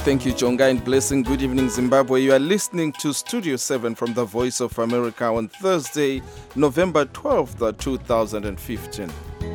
Thank you, Jonga, and blessing. Good evening, Zimbabwe. You are listening to Studio 7 from the Voice of America on Thursday, November 12th, 2015.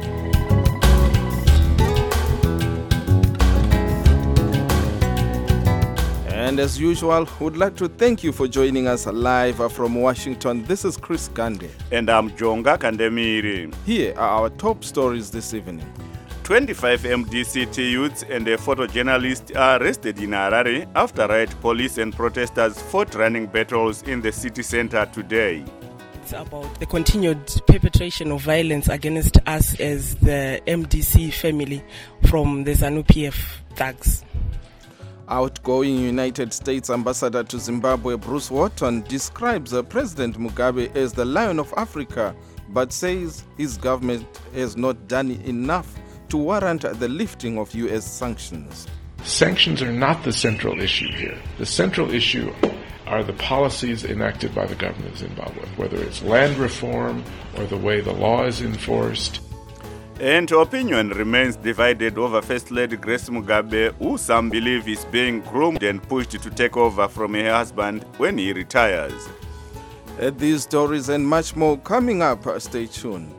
And as usual, would like to thank you for joining us live from Washington. This is Chris Gande. And I'm Jonga Kandemiri. Here are our top stories this evening. 25 MDCT youths and a photojournalist are arrested in Harare after riot police and protesters fought running battles in the city center today. It's about the continued perpetration of violence against us as the MDC family from the ZANU-PF thugs. Outgoing United States Ambassador to Zimbabwe Bruce Wharton describes President Mugabe as the Lion of Africa, but says his government has not done enough to warrant the lifting of U.S. sanctions. Sanctions are not the central issue here. The central issue are the policies enacted by the government of Zimbabwe, whether it's land reform or the way the law is enforced. And opinion remains divided over First Lady Grace Mugabe, who some believe is being groomed and pushed to take over from her husband when he retires. These stories and much more coming up. Stay tuned.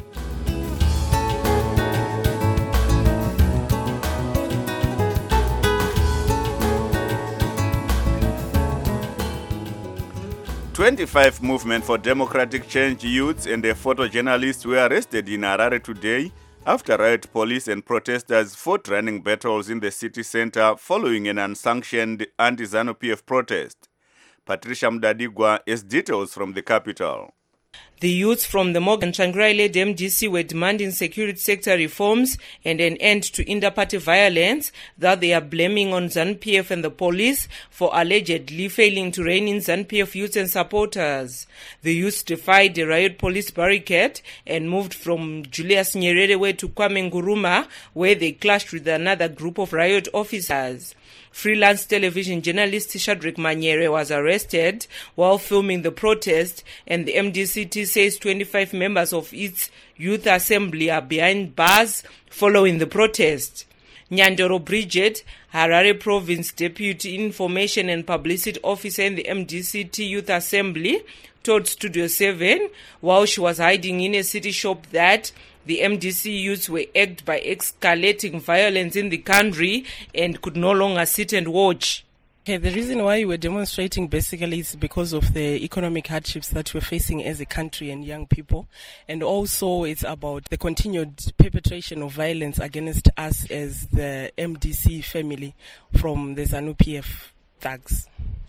"25 Movement for Democratic Change youths and a photojournalist were arrested in Harare today after riot police and protesters fought running battles in the city center following an unsanctioned anti-ZANU-PF protest. Patricia Mdadigwa has details from the capital. The youths from the Morgan Tsvangirai-led MDC were demanding security sector reforms and an end to inter-party violence that they are blaming on ZANU-PF and the police for allegedly failing to rein in ZANU-PF youths and supporters. The youths defied the riot police barricade and moved from Julius Nyerere to Kwame Nkrumah, where they clashed with another group of riot officers. Freelance television journalist Shadrack Manyere was arrested while filming the protest, and the MDCT says 25 members of its youth assembly are behind bars following the protest. Nyandoro Bridget, Harare Province Deputy Information and Publicity Officer in the MDCT Youth Assembly, told Studio 7 while she was hiding in a city shop that the MDC youths were egged by escalating violence in the country and could no longer sit and watch. Okay, the reason why we're demonstrating basically is because of the economic hardships that we're facing as a country and young people. And also it's about the continued perpetration of violence against us as the MDC family from the ZANU-PF thugs.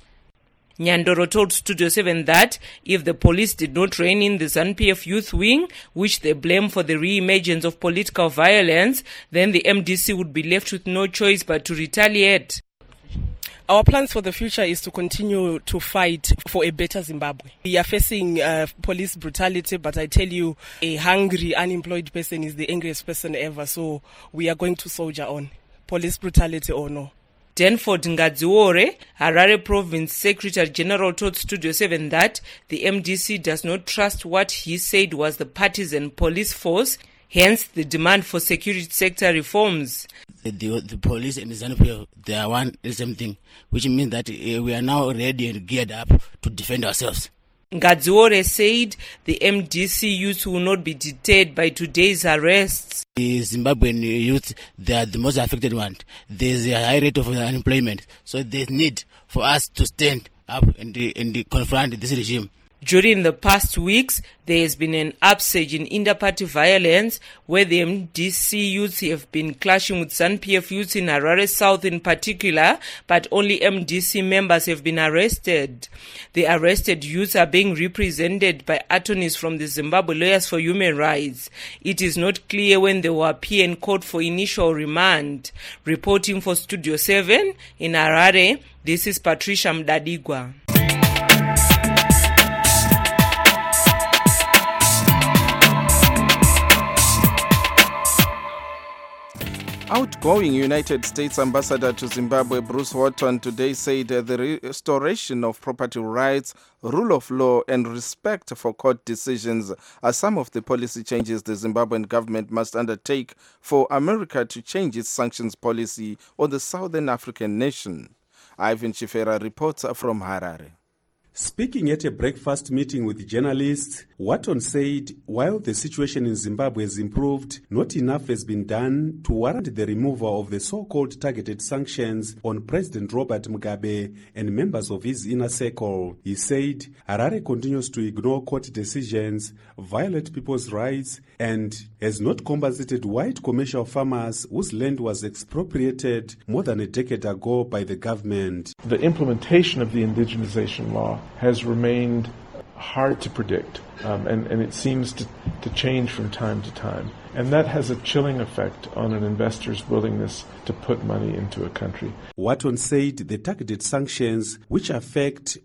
Nyandoro told Studio 7 that if the police did not rein in the ZANU-PF youth wing, which they blame for the re-emergence of political violence, then the MDC would be left with no choice but to retaliate. Our plans for the future is to continue to fight for a better Zimbabwe. We are facing police brutality, but I tell you, a hungry, unemployed person is the angriest person ever, so we are going to soldier on, police brutality or no. Danford Ngadziwore, Harare Province Secretary General, told Studio 7 that the MDC does not trust what he said was the partisan police force, hence the demand for security sector reforms. The police and the ZANU-PF, they are one and the same thing, which means that we are now ready and geared up to defend ourselves. Ngadziwore said the MDC youth will not be deterred by today's arrests. The Zimbabwean youth, they are the most affected one. There's a high rate of unemployment, so there's need for us to stand up and confront this regime. During the past weeks, there has been an upsurge in inter-party violence where the MDC youths have been clashing with ZANU-PF youths in Harare South in particular, but only MDC members have been arrested. The arrested youths are being represented by attorneys from the Zimbabwe Lawyers for Human Rights. It is not clear when they will appear in court for initial remand. Reporting for Studio 7 in Harare, this is Patricia Mdadigwa. Outgoing United States Ambassador to Zimbabwe Bruce Wharton today said the restoration of property rights, rule of law and respect for court decisions are some of the policy changes the Zimbabwean government must undertake for America to change its sanctions policy on the Southern African nation. Ivan Chifera reports from Harare. Speaking at a breakfast meeting with journalists, Wharton said while the situation in Zimbabwe has improved, not enough has been done to warrant the removal of the so-called targeted sanctions on President Robert Mugabe and members of his inner circle. He said Harare continues to ignore court decisions, violate people's rights, and has not compensated white commercial farmers whose land was expropriated more than a decade ago by the government. The implementation of the indigenization law has remained hard to predict, and it seems to change from time to time. And that has a chilling effect on an investor's willingness to put money into a country. Wharton said the targeted sanctions, which affect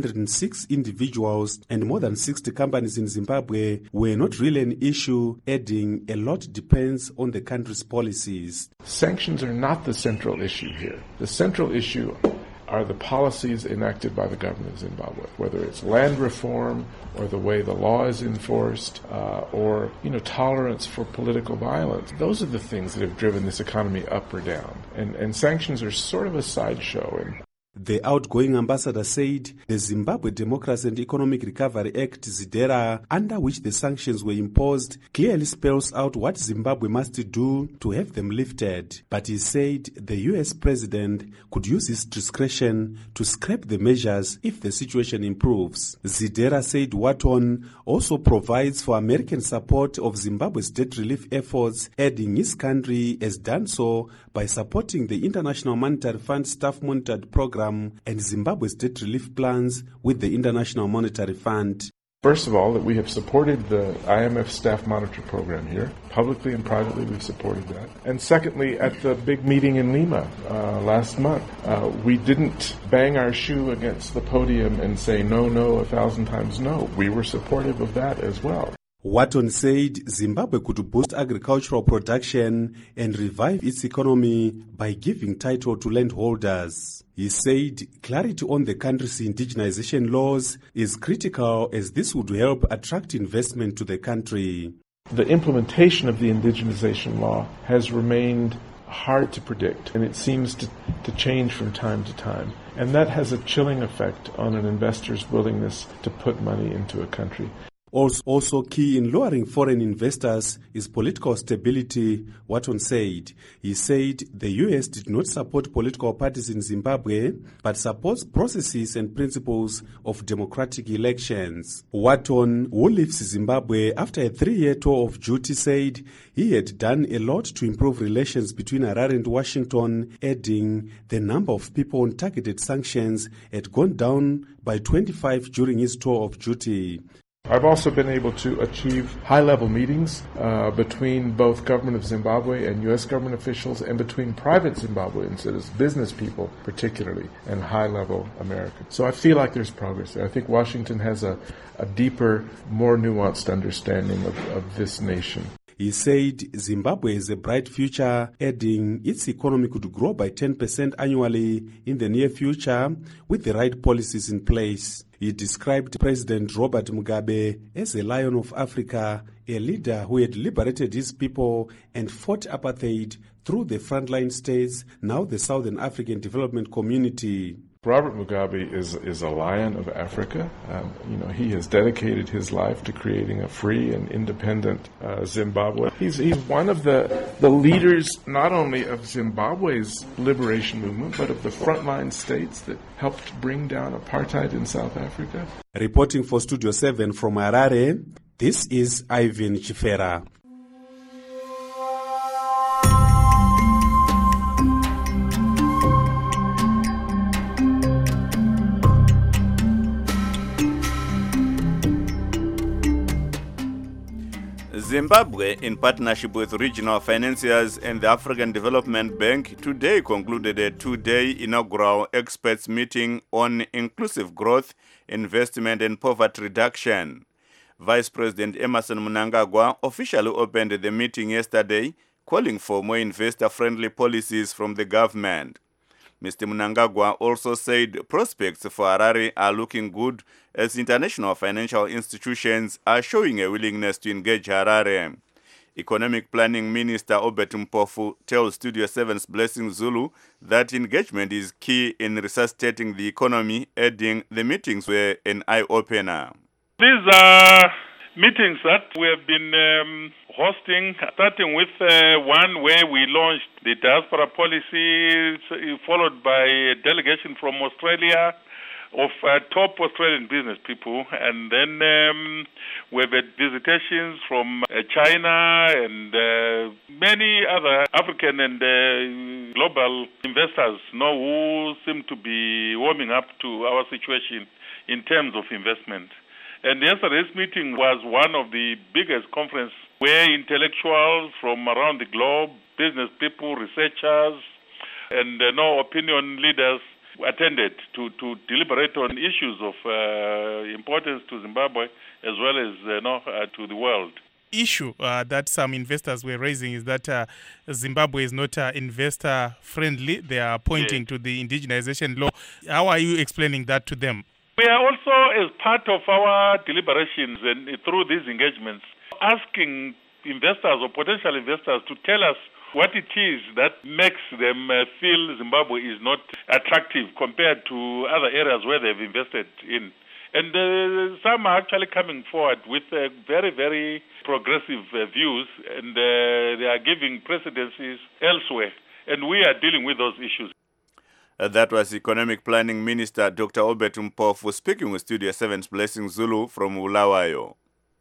106 individuals and more than 60 companies in Zimbabwe, were not really an issue, adding a lot depends on the country's policies. Sanctions are not the central issue here. The central issue are the policies enacted by the government of Zimbabwe, whether it's land reform or the way the law is enforced or tolerance for political violence. Those are the things that have driven this economy up or down. And sanctions are sort of a sideshow. The outgoing ambassador said the Zimbabwe Democracy and Economic Recovery Act, ZIDERA, under which the sanctions were imposed, clearly spells out what Zimbabwe must do to have them lifted. But he said the US president could use his discretion to scrap the measures if the situation improves. ZIDERA, said Wharton, also provides for American support of Zimbabwe's debt relief efforts, adding his country has done so by supporting the International Monetary Fund staff-monitored program and Zimbabwe's debt relief plans with the International Monetary Fund. First of all, that we have supported the IMF staff monitor program here. Publicly and privately, we've supported that. And secondly, at the big meeting in Lima last month, we didn't bang our shoe against the podium and say no, 1,000 times no. We were supportive of that as well. Wharton said Zimbabwe could boost agricultural production and revive its economy by giving title to landholders. He said clarity on the country's indigenization laws is critical as this would help attract investment to the country. The implementation of the indigenization law has remained hard to predict, and it seems to change from time to time. And that has a chilling effect on an investor's willingness to put money into a country. Also key in lowering foreign investors is political stability, Wharton said. He said the US did not support political parties in Zimbabwe, but supports processes and principles of democratic elections. Wharton, who leaves Zimbabwe after a 3-year tour of duty, said he had done a lot to improve relations between Harare and Washington, adding the number of people on targeted sanctions had gone down by 25 during his tour of duty. I've also been able to achieve high-level meetings between both government of Zimbabwe and U.S. government officials and between private Zimbabweans, that is business people particularly, and high-level Americans. So I feel like there's progress there. I think Washington has a deeper, more nuanced understanding of this nation. He said Zimbabwe has a bright future, adding its economy could grow by 10% annually in the near future with the right policies in place. He described President Robert Mugabe as a lion of Africa, a leader who had liberated his people and fought apartheid through the frontline states, now the Southern African Development Community. Robert Mugabe is a lion of Africa. He has dedicated his life to creating a free and independent Zimbabwe. He's one of the leaders not only of Zimbabwe's liberation movement, but of the frontline states that helped bring down apartheid in South Africa. Reporting for Studio 7 from Harare, this is Ivan Chifera. Zimbabwe, in partnership with regional financiers and the African Development Bank, today concluded a 2-day inaugural experts meeting on inclusive growth, investment and poverty reduction. Vice President Emmerson Mnangagwa officially opened the meeting yesterday, calling for more investor-friendly policies from the government. Mr. Mnangagwa also said prospects for Harare are looking good as international financial institutions are showing a willingness to engage Harare. Economic Planning Minister Obert Mpofu tells Studio 7's Blessing Zulu that engagement is key in resuscitating the economy, adding the meetings were an eye-opener. These are meetings that we have been hosting, starting with one where we launched the diaspora policy, followed by a delegation from Australia of top Australian business people, and then we've had visitations from China and many other African and global investors who seem to be warming up to our situation in terms of investment. And yesterday's meeting was one of the biggest conferences where intellectuals from around the globe, business people, researchers, and opinion leaders attended to deliberate on issues of importance to Zimbabwe as well as to the world. Issue that some investors were raising is that Zimbabwe is not investor friendly. They are pointing to the indigenization law. How are you explaining that to them? We are also, as part of our deliberations and through these engagements, asking investors or potential investors to tell us what it is that makes them feel Zimbabwe is not attractive compared to other areas where they've invested in. And some are actually coming forward with very, very progressive views, and they are giving precedences elsewhere. And we are dealing with those issues. That was Economic Planning Minister Dr. Obert Mpofu speaking with Studio 7's Blessing Zulu from Bulawayo.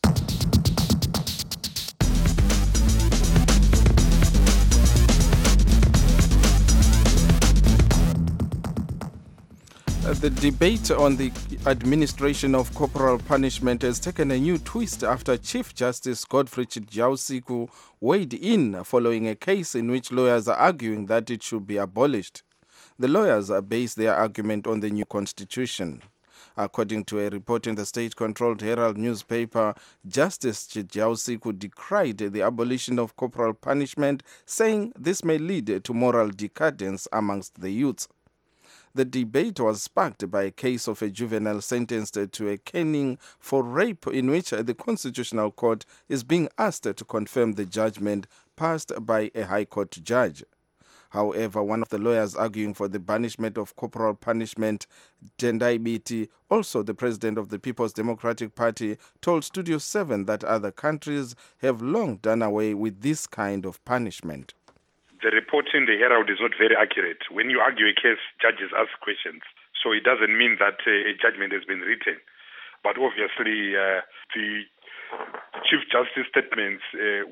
The debate on the administration of corporal punishment has taken a new twist after Chief Justice Godfrey Chijausiku weighed in following a case in which lawyers are arguing that it should be abolished. The lawyers base their argument on the new constitution. According to a report in the state-controlled Herald newspaper, Justice Chijausiku decried the abolition of corporal punishment, saying this may lead to moral decadence amongst the youths. The debate was sparked by a case of a juvenile sentenced to a caning for rape in which the Constitutional Court is being asked to confirm the judgment passed by a High Court judge. However, one of the lawyers arguing for the banishment of corporal punishment, Tendai Biti, also the president of the People's Democratic Party, told Studio 7 that other countries have long done away with this kind of punishment. The report in the Herald is not very accurate. When you argue a case, judges ask questions. So it doesn't mean that a judgment has been written. But obviously, the Chief Justice statements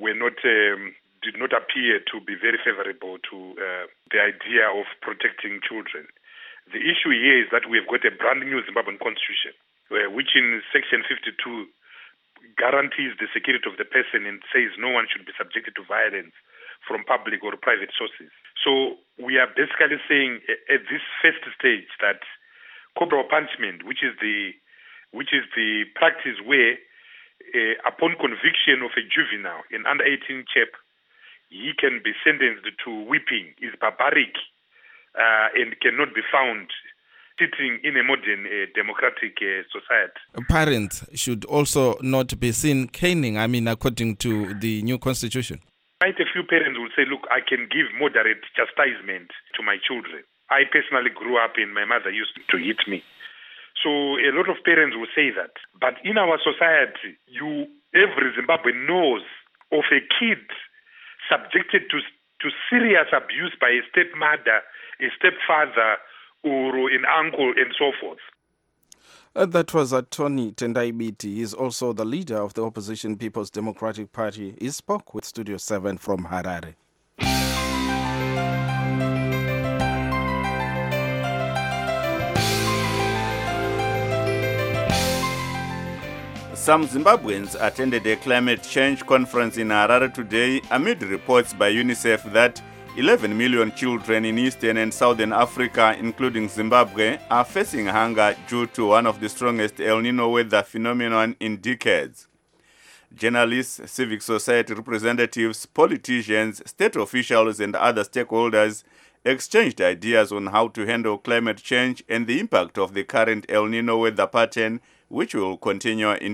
did not appear to be very favorable to the idea of protecting children. The issue here is that we have got a brand new Zimbabwean constitution, which in Section 52 guarantees the security of the person and says no one should be subjected to violence from public or private sources. So we are basically saying at this first stage that corporal punishment, which is the practice where upon conviction of a juvenile, an under 18 chap, he can be sentenced to whipping, is barbaric and cannot be found sitting in a modern democratic society. Parents should also not be seen caning, according to the new constitution. Quite a few parents will say, look, I can give moderate chastisement to my children. I personally grew up and my mother used to hit me. So a lot of parents will say that. But in our society, every Zimbabwean knows of a kid subjected to serious abuse by a stepmother, a stepfather, or an uncle, and so forth. That was Tony Tendai Biti. He is also the leader of the opposition People's Democratic Party. He spoke with Studio 7 from Harare. Some Zimbabweans attended a climate change conference in Harare today amid reports by UNICEF that 11 million children in Eastern and Southern Africa, including Zimbabwe, are facing hunger due to one of the strongest El Nino weather phenomenon in decades. Journalists, civic society representatives, politicians, state officials, and other stakeholders exchanged ideas on how to handle climate change and the impact of the current El Nino weather pattern, which will continue in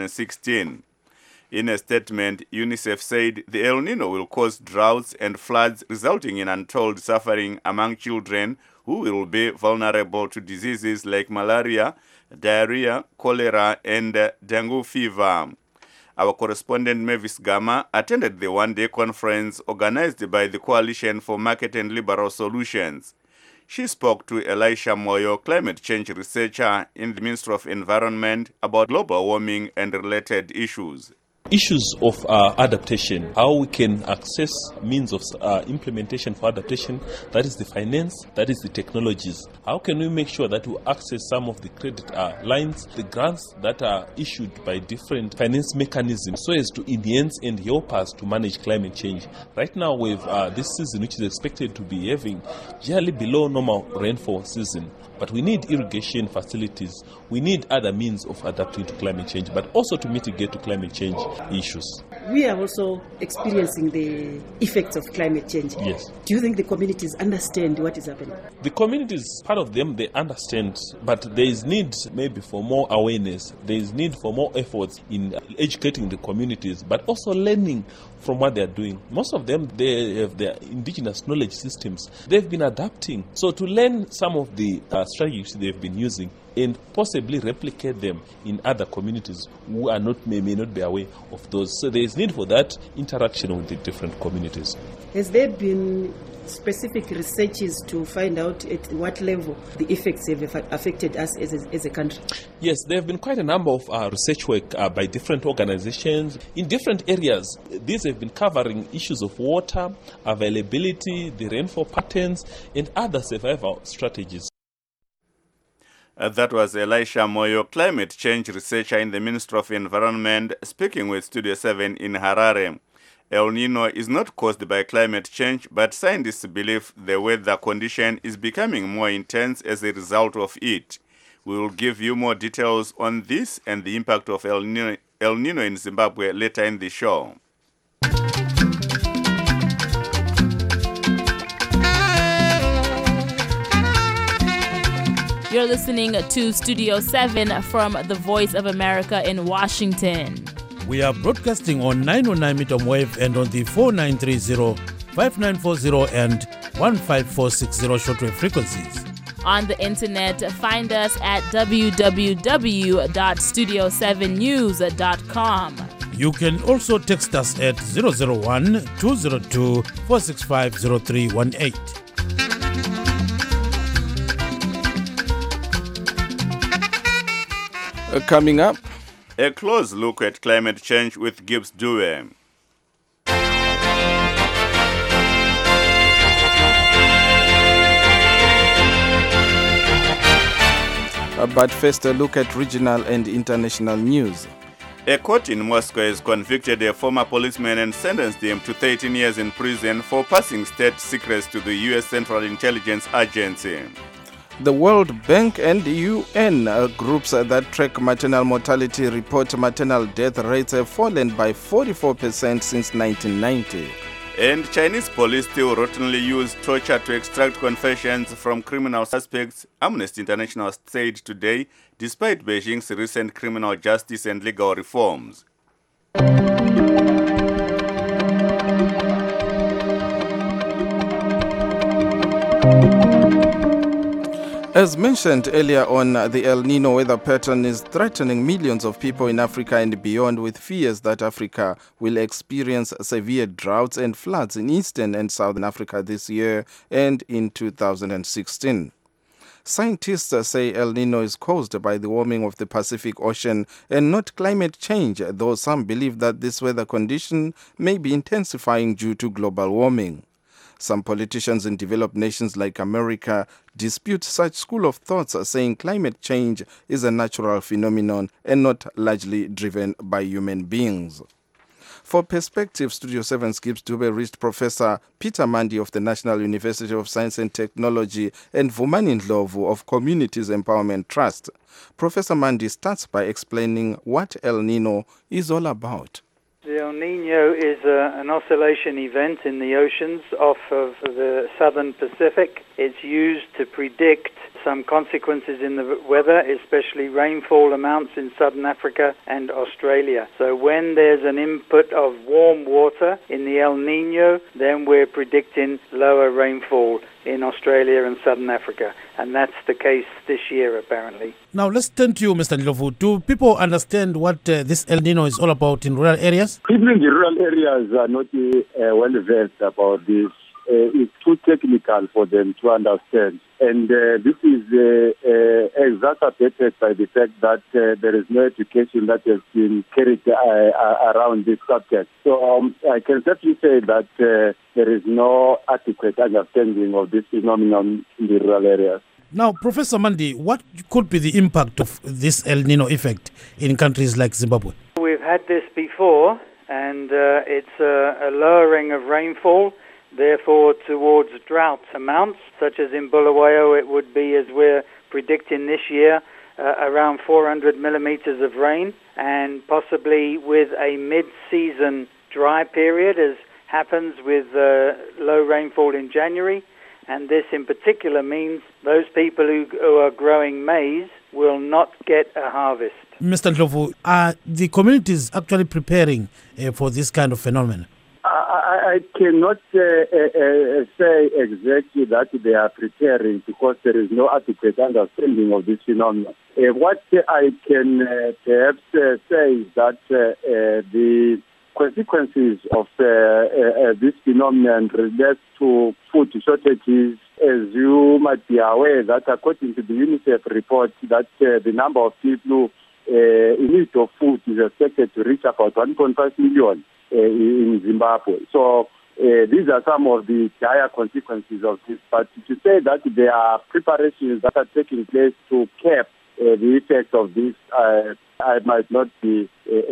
2016. In a statement, UNICEF said the El Nino will cause droughts and floods, resulting in untold suffering among children who will be vulnerable to diseases like malaria, diarrhea, cholera, and dengue fever. Our correspondent Mavis Gama attended the one-day conference organized by the Coalition for Market and Liberal Solutions. She spoke to Elisha Moyo, climate change researcher in the Ministry of Environment, about global warming and related issues. Issues of adaptation, how we can access means of implementation for adaptation, that is the finance, that is the technologies. How can we make sure that we access some of the credit lines, the grants that are issued by different finance mechanisms so as to enhance and help us to manage climate change. Right now we have this season which is expected to be having generally below normal rainfall season. But we need irrigation facilities. We need other means of adapting to climate change, but also to mitigate to climate change issues. We are also experiencing the effects of climate change. Yes. Do you think the communities understand what is happening? The communities, part of them, they understand, but there is need maybe for more awareness. There is need for more efforts in educating the communities, but also learning from what they are doing. Most of them, they have their indigenous knowledge systems. They've been adapting. So to learn some of the strategies they've been using and possibly replicate them in other communities who are not may not be aware of those. So there is need for that interaction with the different communities. Has there been specific researches to find out at what level the effects have affected us as a country? Yes, there have been quite a number of research work by different organizations in different areas. These have been covering issues of water, availability, the rainfall patterns, and other survival strategies. That was Elisha Moyo, climate change researcher in the Ministry of Environment, speaking with Studio 7 in Harare. El Nino is not caused by climate change, but scientists believe the weather condition is becoming more intense as a result of it. We will give you more details on this and the impact of El Nino in Zimbabwe later in the show. You're listening to Studio 7 from the Voice of America in Washington. We are broadcasting on 909 medium wave and on the 4930, 5940 and 15460 shortwave frequencies. On the internet, find us at www.studio7news.com. You can also text us at 001-202-465-0318. Coming up, a close look at climate change with Gibbs Dewey. But first, a look at regional and international news. A court in Moscow has convicted a former policeman and sentenced him to 13 years in prison for passing state secrets to the U.S. Central Intelligence Agency. The World Bank and UN groups that track maternal mortality report maternal death rates have fallen by 44% since 1990. And Chinese police still routinely use torture to extract confessions from criminal suspects, Amnesty International said today, despite Beijing's recent criminal justice and legal reforms. As mentioned earlier on, the El Nino weather pattern is threatening millions of people in Africa and beyond, with fears that Africa will experience severe droughts and floods in Eastern and Southern Africa this year and in 2016. Scientists say El Nino is caused by the warming of the Pacific Ocean and not climate change, though some believe that this weather condition may be intensifying due to global warming. Some politicians in developed nations like America dispute such school of thoughts, saying climate change is a natural phenomenon and not largely driven by human beings. For Perspective, Studio 7 Gibbs Dube reached Professor Peter Mandi of the National University of Science and Technology and Vumani Ndlovu of Communities Empowerment Trust. Professor Mandi starts by explaining what El Nino is all about. The El Nino is an oscillation event in the oceans off of the southern Pacific. It's used to predict some consequences in the weather, especially rainfall amounts in southern Africa and Australia. So when there's an input of warm water in the El Nino, then we're predicting lower rainfall in Australia and southern Africa. And that's the case this year, apparently. Now, let's turn to you, Mr. Ndlovu. Do people understand what this El Nino is all about in rural areas? People in the rural areas are not well versed about this. It's too technical for them to understand. And this is exacerbated by the fact that there is no education that has been carried around this subject. So I can certainly say that there is no adequate understanding of this phenomenon in the rural areas. Now, Professor Mandi, what could be the impact of this El Nino effect in countries like Zimbabwe? We've had this before, and it's a lowering of rainfall, therefore towards drought amounts, such as in Bulawayo it would be, as we're predicting this year, around 400 millimeters of rain, and possibly with a mid-season dry period, as happens with low rainfall in January. And this in particular means those people who are growing maize will not get a harvest. Mr. Ndlovu, are the communities actually preparing for this kind of phenomenon? I cannot say exactly that they are preparing because there is no adequate understanding of this phenomenon. What I can perhaps say is that the consequences of this phenomenon relates to food shortages. As you might be aware that according to the UNICEF report that the number of people in need of food is expected to reach about 1.5 million in Zimbabwe. So these are some of the dire consequences of this. But to say that there are preparations that are taking place to cap the effects of this, I might not be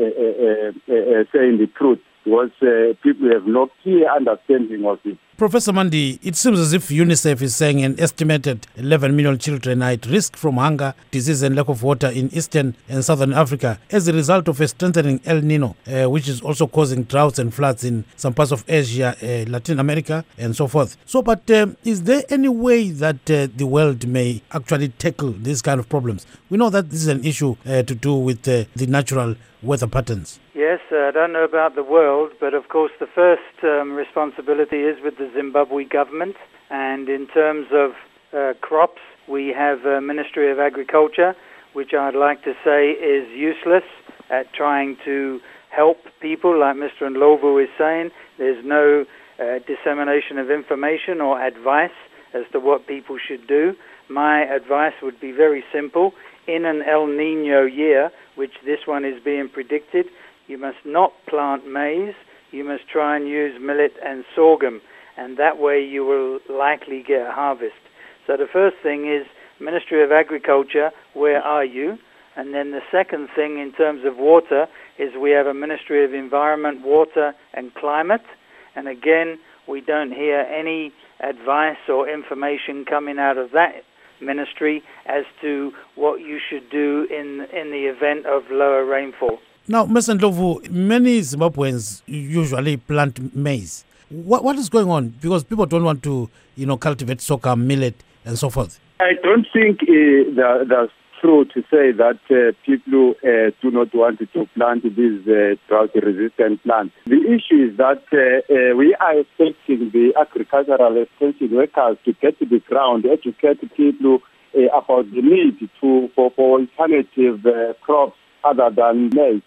saying the truth because people have no clear understanding of it. Professor Mandi, it seems as if UNICEF is saying an estimated 11 million children are at risk from hunger, disease and lack of water in eastern and southern Africa as a result of a strengthening El Nino, which is also causing droughts and floods in some parts of Asia, Latin America and so forth. So, but is there any way that the world may actually tackle these kind of problems? We know that this is an issue to do with the natural weather patterns. Yes, I don't know about the world, but of course the first responsibility is with the Zimbabwe government. And in terms of crops, we have a Ministry of Agriculture, which I'd like to say is useless at trying to help people, like Mr. Ndlovu is saying. There's no dissemination of information or advice as to what people should do. My advice would be very simple. In an El Nino year, which this one is being predicted, you must not plant maize. You must try and use millet and sorghum, and that way you will likely get a harvest. So the first thing is, Ministry of Agriculture, where are you? And then the second thing in terms of water is we have a Ministry of Environment, Water and Climate, and again, we don't hear any advice or information coming out of that ministry as to what you should do in the event of lower rainfall. Now, Mr. Ndlovu, many Zimbabweans usually plant maize. What is going on? Because people don't want to, cultivate sorghum, millet, and so forth. I don't think that's true to say that people do not want to plant these drought-resistant plants. The issue is that we are expecting the agricultural extension workers to get to the ground, educate people about the need for alternative crops other than maize.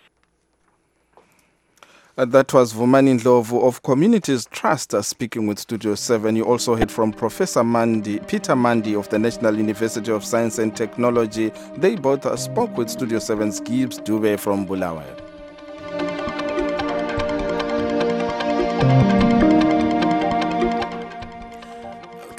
That was Vumani Ndlovu of Communities Trust speaking with Studio 7. You also heard from Professor Peter Mandi of the National University of Science and Technology. They both spoke with Studio 7's Gibbs Dube from Bulawayo.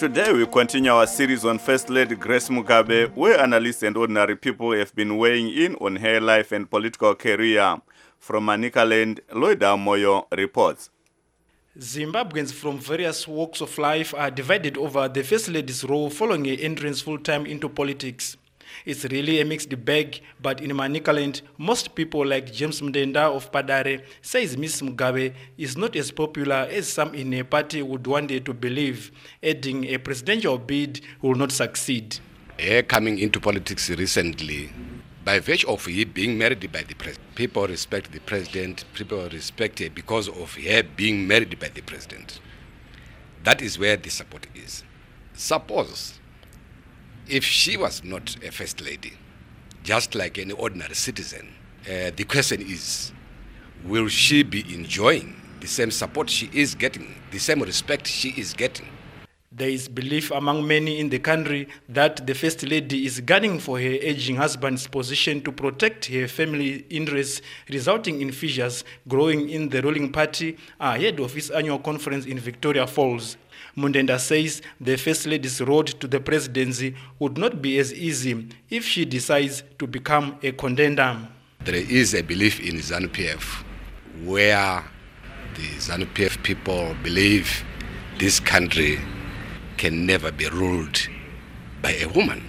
Today we continue our series on First Lady Grace Mugabe, where analysts and ordinary people have been weighing in on her life and political career. From Manicaland, Loida Moyo reports. Zimbabweans from various walks of life are divided over the First Lady's role following her entrance full-time into politics. It's really a mixed bag, but in Manicaland, most people like James Mdenda of Padare says Ms. Mugabe is not as popular as some in her party would want her to believe, adding a presidential bid will not succeed. Her coming into politics recently, by virtue of her being married by the president, people respect the president, people respect her because of her being married by the president. That is where the support is. Suppose if she was not a first lady, just like any ordinary citizen, the question is, will she be enjoying the same support she is getting, the same respect she is getting? There is belief among many in the country that the First Lady is gunning for her aging husband's position to protect her family interests, resulting in fissures growing in the ruling party ahead of his annual conference in Victoria Falls. Mundenda says the First Lady's road to the presidency would not be as easy if she decides to become a contender. There is a belief in ZANU-PF where the ZANU-PF people believe this country can never be ruled by a woman.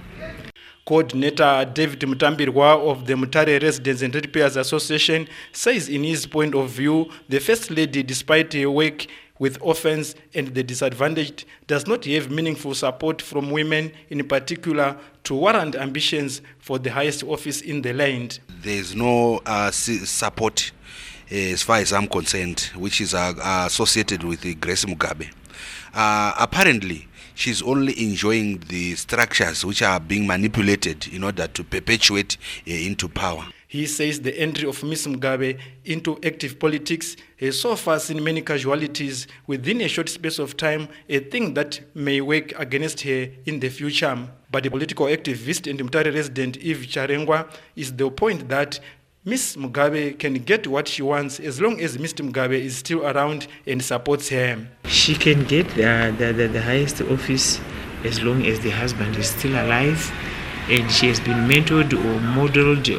Coordinator David Mutambirwa of the Mutare Residents and Ratepayers Association says in his point of view, the First Lady, despite her work with orphans and the disadvantaged, does not have meaningful support from women in particular to warrant ambitions for the highest office in the land. There is no support as far as I'm concerned, which is associated with Grace Mugabe. Apparently, she's only enjoying the structures which are being manipulated in order to perpetuate into power. He says the entry of Ms. Mugabe into active politics has so far seen many casualties within a short space of time, a thing that may work against her in the future. But the political activist and Mutare resident Eve Charengwa is the point that Ms. Mugabe can get what she wants as long as Mr. Mugabe is still around and supports her. She can get the highest office as long as the husband is still alive and she has been mentored or modeled,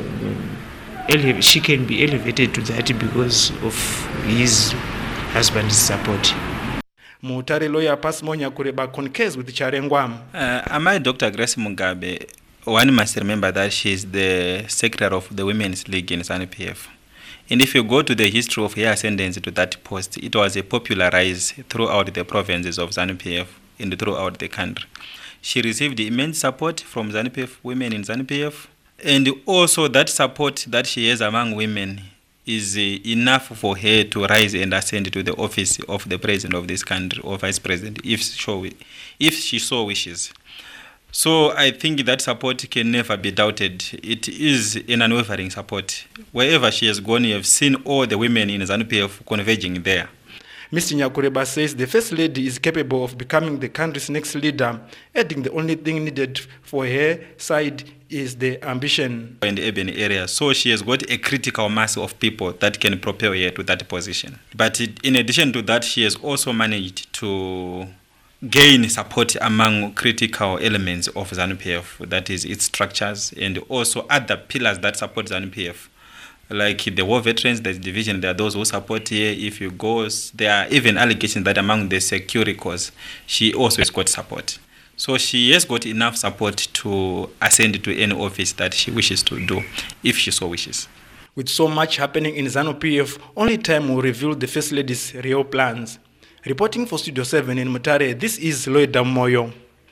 or she can be elevated to that because of his husband's support. Mutare lawyer Pasmonya Kureba concurs with Charengwa. Am I Dr. Grace Mugabe? One must remember that she is the secretary of the Women's League in ZANU-PF. And if you go to the history of her ascendancy to that post, it was a popular rise throughout the provinces of ZANU-PF and throughout the country. She received immense support from ZANU-PF, women in ZANU-PF, and also that support that she has among women is enough for her to rise and ascend to the office of the president of this country or vice president if she so wishes. So I think that support can never be doubted. It is an unwavering support. Wherever she has gone, you have seen all the women in ZANU-PF converging there. Mr. Nyakureba says the First Lady is capable of becoming the country's next leader, adding the only thing needed for her side is the ambition. In the urban area, so she has got a critical mass of people that can propel her to that position. But in addition to that, she has also managed to gain support among critical elements of ZANU-PF, that is its structures, and also other pillars that support ZANU-PF. Like the war veterans, there's division, there are those who support here. If you go, there are even allegations that among the security corps, she also has got support. So she has got enough support to ascend to any office that she wishes to do, if she so wishes. With so much happening in ZANU-PF, only time will reveal the First Lady's real plans. Reporting for Studio 7 in Mutare, this is Loida Moyo.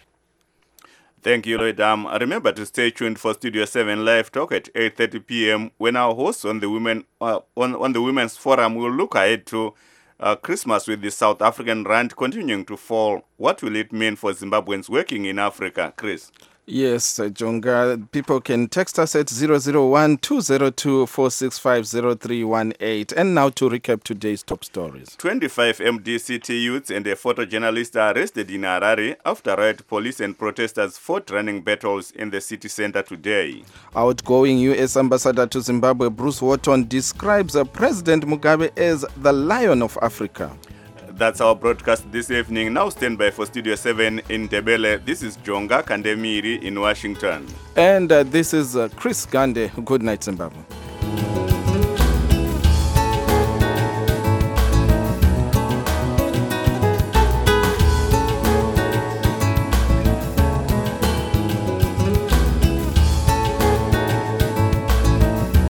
Thank you, Loidam. Remember to stay tuned for Studio 7 Live Talk at 8:30 p.m. when our hosts on the Women's Forum will look ahead to Christmas with the South African rand continuing to fall. What will it mean for Zimbabweans working in Africa? Chris? Yes, Jonga. People can text us at 001-202-465-0318. And now to recap today's top stories. 25 MDCT youths and a photojournalist are arrested in Harare after riot police and protesters fought running battles in the city center today. Outgoing U.S. Ambassador to Zimbabwe Bruce Wharton describes President Mugabe as the Lion of Africa. That's our broadcast this evening. Now stand by for Studio 7 in Ndebele. This is Jonga Kandemiri in Washington. And this is Chris Gande. Good night, Zimbabwe.